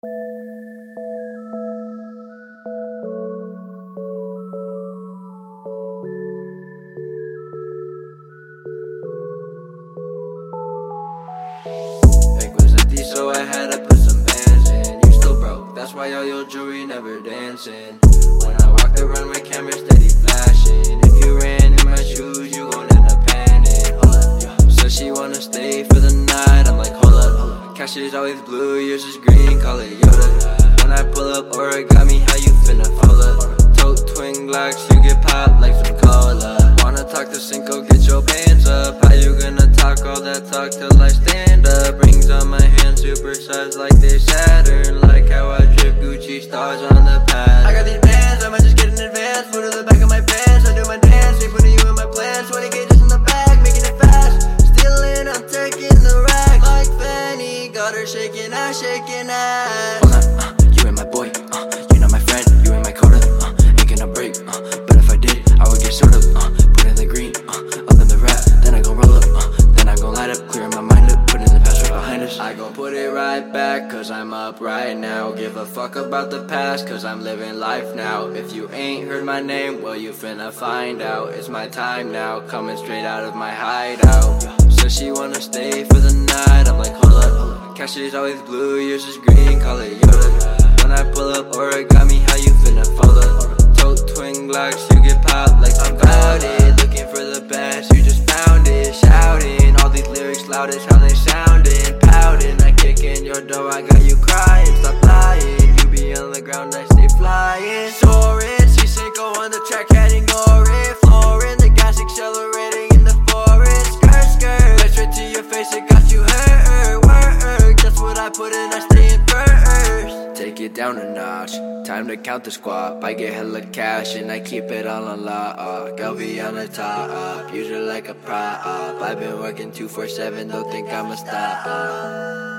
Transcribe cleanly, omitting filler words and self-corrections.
Bank was empty, so I had to put some bands in. You still broke, that's why all your jewelry never dancing. When I walk the runway, camera steady flashing. If you ran in my shoes, you gon' end up panning. Hold up, yeah. Said she wanna stay for the night, I'm like, hold up. Cash is always blue, yours is green, call it Yoda. When I pull up origami, how you finna fold up? Tote twin Glocks, you get popped like some cola. Wanna talk to Cinco, get your bands up. How you gonna talk all that talk till I stand up? Rings on my hands, supersized like they Saturn. Like how I drip Gucci stars on the pad. I got these bands, I might just get in advance. Put it in the back of my pants, I do my dance. Ain't putting you in my plans, 20 gauges in the bag, making it fast. Stealing, I'm taking the rack. Like Fanny, got her shaking ass, shaking ass. Hold on, you ain't my boy, you're not my friend, you ain't my coda, ain't gonna break, but if I did, I would get sort of, put in the green, up in the rap, then I gon' roll up, then I gon' light up, clear my mind up, put in the past right behind us. I gon' put it right back, cause I'm up right now. Give a fuck about the past, cause I'm living life now. If you ain't heard my name, well you finna find out. It's my time now, coming straight out of my hideout. Says she wanna stay for the night, I'm like, hold up. Cash is always blue, yours is green, call it Yoda. When I pull up origami, how you finna fold up? Tote twin Glocks, you get popped like some about it. Looking for the best, you just found it. Shouting, all these lyrics loud as how they sounding. Pouting, I kick in your door, I got you crying. Stop lying, you be on the ground, I stay flying. Soaring, see Cinco on the track, can't ignore it. Flooring, the gas accelerating in the forest. Skirt, skirt, right straight to your face, it got you hurt. Work, that's what I put in, I stay in first. Take it down a notch, time to count the squad. I get hella cash and I keep it all on lock. Galvy on the top, use it like a prop. I've been working 247, don't think I'ma stop.